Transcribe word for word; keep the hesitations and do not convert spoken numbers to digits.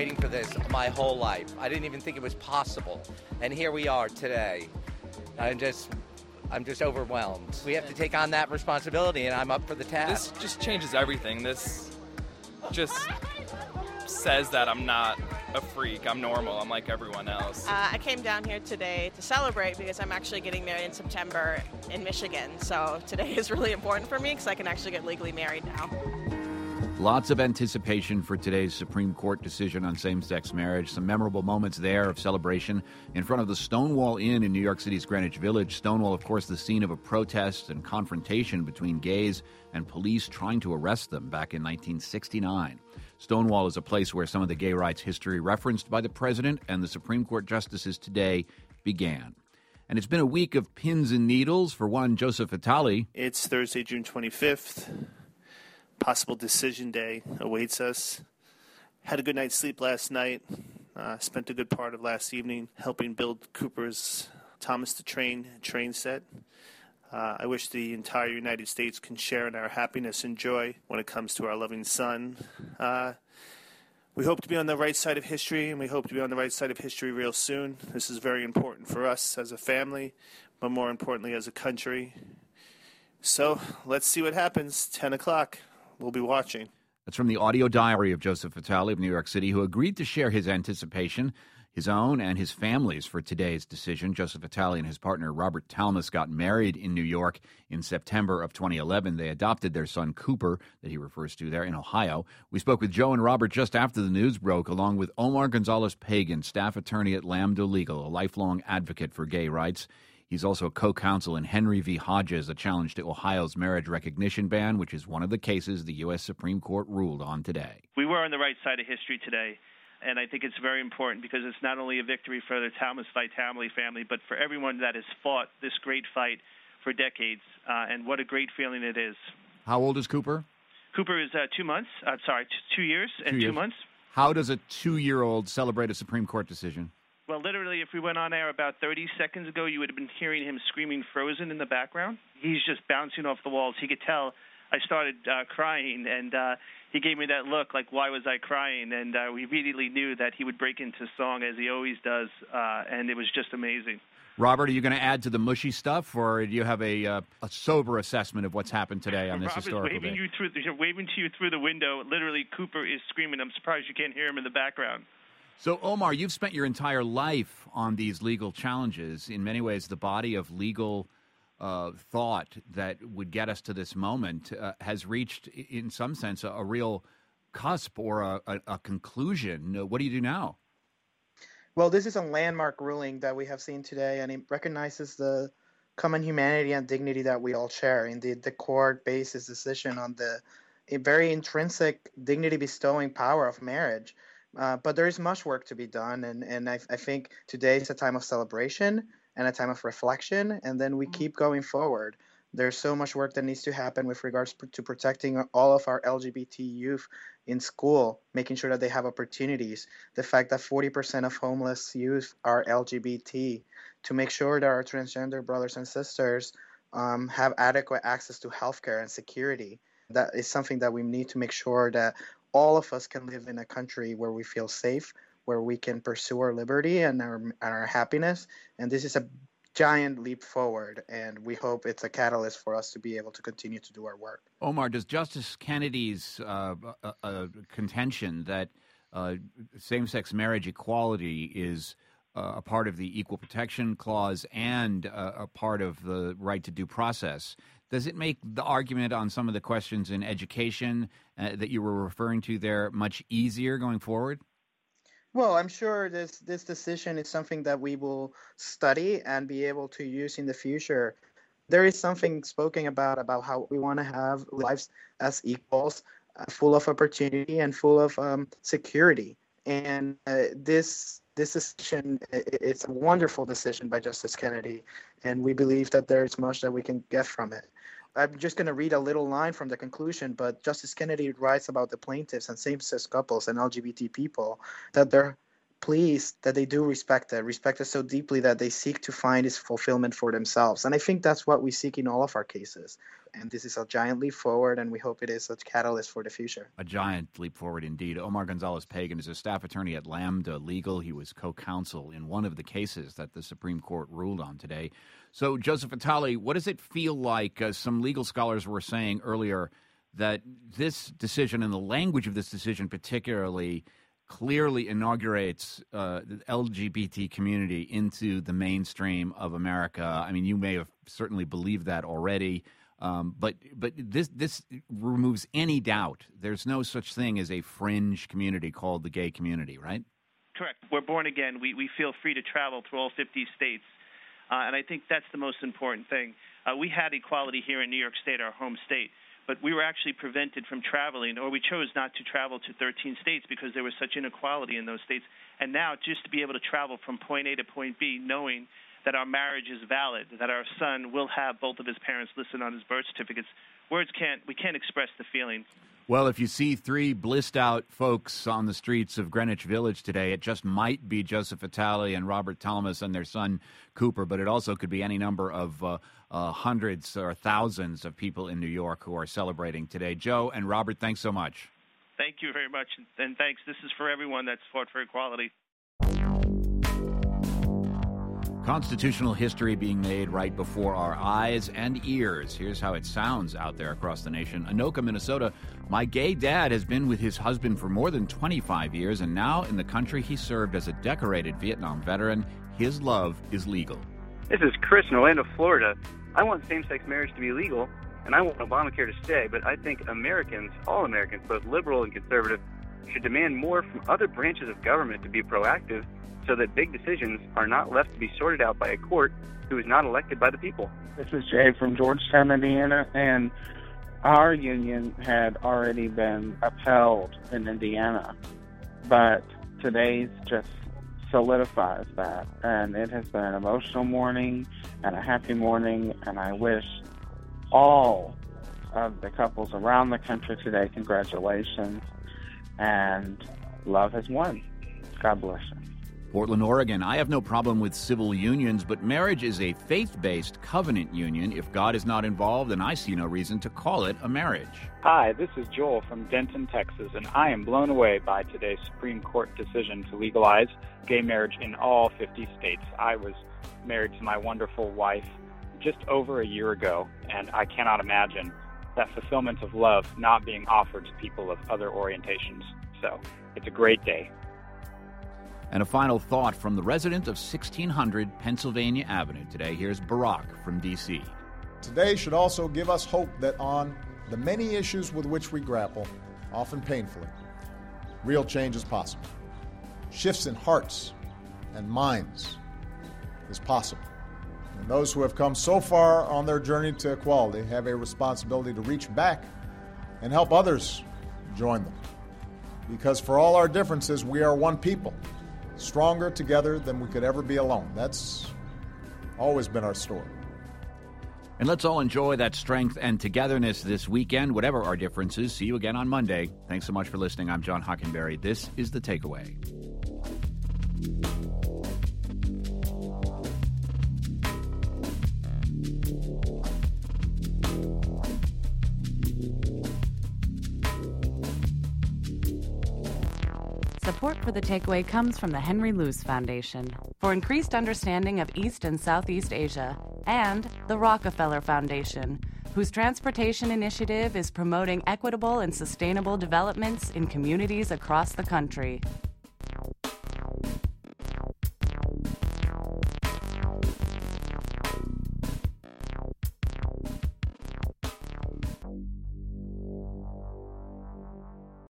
waiting for this my whole life. I didn't even think it was possible. And here we are today. I'm just I'm just overwhelmed. We have to take on that responsibility, and I'm up for the task. This just changes everything. This just says that I'm not a freak. I'm normal. I'm like everyone else. Uh, I came down here today to celebrate because I'm actually getting married in September in Michigan. So today is really important for me because I can actually get legally married now. Lots of anticipation for today's Supreme Court decision on same-sex marriage. Some memorable moments there of celebration in front of the Stonewall Inn in New York City's Greenwich Village. Stonewall, of course, the scene of a protest and confrontation between gays and police trying to arrest them back in nineteen sixty-nine. Stonewall is a place where some of the gay rights history referenced by the president and the Supreme Court justices today began. And it's been a week of pins and needles. For one, Joseph Vitale. It's Thursday, June twenty-fifth. Possible decision day awaits us. Had a good night's sleep last night. Uh, spent a good part of last evening helping build Cooper's Thomas the Train train set. Uh, I wish the entire United States can share in our happiness and joy when it comes to our loving son. Uh, we hope to be on the right side of history, and we hope to be on the right side of history real soon. This is very important for us as a family, but more importantly as a country. So let's see what happens. ten o'clock. We'll be watching. That's from the audio diary of Joseph Vitale of New York City, who agreed to share his anticipation, his own and his family's, for today's decision. Joseph Vitale and his partner Robert Talmas got married in New York in September of twenty eleven. They adopted their son Cooper, that he refers to there, in Ohio. We spoke with Joe and Robert just after the news broke, along with Omar Gonzalez-Pagan, staff attorney at Lambda Legal, a lifelong advocate for gay rights. He's also a co-counsel in Henry v. Hodges, a challenge to Ohio's marriage recognition ban, which is one of the cases the U S Supreme Court ruled on today. We were on the right side of history today, and I think it's very important because it's not only a victory for the Talmas Vitale family, but for everyone that has fought this great fight for decades, uh, and what a great feeling it is. How old is Cooper? Cooper is uh, two months. I'm uh, sorry, t- two years and two, two years. months. How does a two-year-old celebrate a Supreme Court decision? Well, literally, if we went on air about thirty seconds ago, you would have been hearing him screaming Frozen in the background. He's just bouncing off the walls. He could tell I started uh, crying, and uh, he gave me that look like, why was I crying? And uh, we immediately knew that he would break into song, as he always does, uh, and it was just amazing. Robert, are you going to add to the mushy stuff, or do you have a, uh, a sober assessment of what's happened today on this Rob historical is waving day? You through, waving to you through the window. Literally, Cooper is screaming. I'm surprised you can't hear him in the background. So, Omar, you've spent your entire life on these legal challenges. In many ways, the body of legal uh, thought that would get us to this moment uh, has reached, in some sense, a, a real cusp or a, a, a conclusion. Uh, what do you do now? Well, this is a landmark ruling that we have seen today, and it recognizes the common humanity and dignity that we all share. Indeed, the court based its decision on the a very intrinsic dignity-bestowing power of marriage. Uh, but there is much work to be done, and, and I, I think today is a time of celebration and a time of reflection, and then we keep going forward. There's so much work that needs to happen with regards to protecting all of our L G B T youth in school, making sure that they have opportunities. The fact that forty percent of homeless youth are L G B T, to make sure that our transgender brothers and sisters um, have adequate access to healthcare and security. That is something that we need to make sure that all of us can live in a country where we feel safe, where we can pursue our liberty and our, and our happiness. And this is a giant leap forward, and we hope it's a catalyst for us to be able to continue to do our work. Omar, does Justice Kennedy's uh, uh, uh, contention that uh, same-sex marriage equality is uh, a part of the Equal Protection Clause and uh, a part of the right to due process, does it make the argument on some of the questions in education uh, that you were referring to there much easier going forward? Well, I'm sure this, this decision is something that we will study and be able to use in the future. There is something spoken about, about how we want to have lives as equals, uh, full of opportunity and full of um, security. And uh, this this decision, it's a wonderful decision by Justice Kennedy, and we believe that there is much that we can get from it. I'm just going to read a little line from the conclusion, but Justice Kennedy writes about the plaintiffs and same-sex couples and L G B T people, that their pleased that they do respect it, respect it so deeply that they seek to find its fulfillment for themselves. And I think that's what we seek in all of our cases. And this is a giant leap forward, and we hope it is a catalyst for the future. A giant leap forward indeed. Omar Gonzalez-Pagan is a staff attorney at Lambda Legal. He was co-counsel in one of the cases that the Supreme Court ruled on today. So, Joseph Vitale, what does it feel like? Uh, some legal scholars were saying earlier that this decision and the language of this decision particularly clearly inaugurates uh, the L G B T community into the mainstream of America. I mean, you may have certainly believed that already, um, but but this this removes any doubt. There's no such thing as a fringe community called the gay community, right? Correct. We're born again. We we feel free to travel through all fifty states, uh, and I think that's the most important thing. Uh, we had equality here in New York State, our home state. But we were actually prevented from traveling, or we chose not to travel to thirteen states because there was such inequality in those states. And now just to be able to travel from point A to point B, knowing that our marriage is valid, that our son will have both of his parents listed on his birth certificates, words can't, we can't express the feeling. Well, if you see three blissed out folks on the streets of Greenwich Village today, it just might be Joseph Vitale and Robert Talamus and their son Cooper, but it also could be any number of uh, uh, hundreds or thousands of people in New York who are celebrating today. Joe and Robert, thanks so much. Thank you very much, and thanks. This is for everyone that's fought for equality. Constitutional history being made right before our eyes and ears. Here's how it sounds out there across the nation. Anoka, Minnesota. My gay dad has been with his husband for more than twenty-five years, and now in the country he served as a decorated Vietnam veteran. His love is legal. This is Chris in Orlando, Florida. I want same-sex marriage to be legal, and I want Obamacare to stay, but I think Americans, all Americans, both liberal and conservative, should demand more from other branches of government to be proactive so that big decisions are not left to be sorted out by a court who is not elected by the people. This is Jay from Georgetown, Indiana, and our union had already been upheld in Indiana, but today's just solidifies that, and it has been an emotional morning and a happy morning, and I wish all of the couples around the country today congratulations, and love has won. God bless you. Portland, Oregon. I have no problem with civil unions, but marriage is a faith-based covenant union. If God is not involved, then I see no reason to call it a marriage. Hi, this is Joel from Denton, Texas, and I am blown away by today's Supreme Court decision to legalize gay marriage in all fifty states. I was married to my wonderful wife just over a year ago, and I cannot imagine that fulfillment of love not being offered to people of other orientations. So it's a great day. And a final thought from the resident of sixteen hundred Pennsylvania Avenue today. Here's Barack from D C. Today should also give us hope that on the many issues with which we grapple, often painfully, real change is possible. Shifts in hearts and minds is possible. And those who have come so far on their journey to equality have a responsibility to reach back and help others join them. Because for all our differences, we are one people, stronger together than we could ever be alone. That's always been our story. And let's all enjoy that strength and togetherness this weekend, whatever our differences. See you again on Monday. Thanks so much for listening. I'm John Hockenberry. This is The Takeaway. Support for The Takeaway comes from the Henry Luce Foundation for increased understanding of East and Southeast Asia, and the Rockefeller Foundation, whose transportation initiative is promoting equitable and sustainable developments in communities across the country.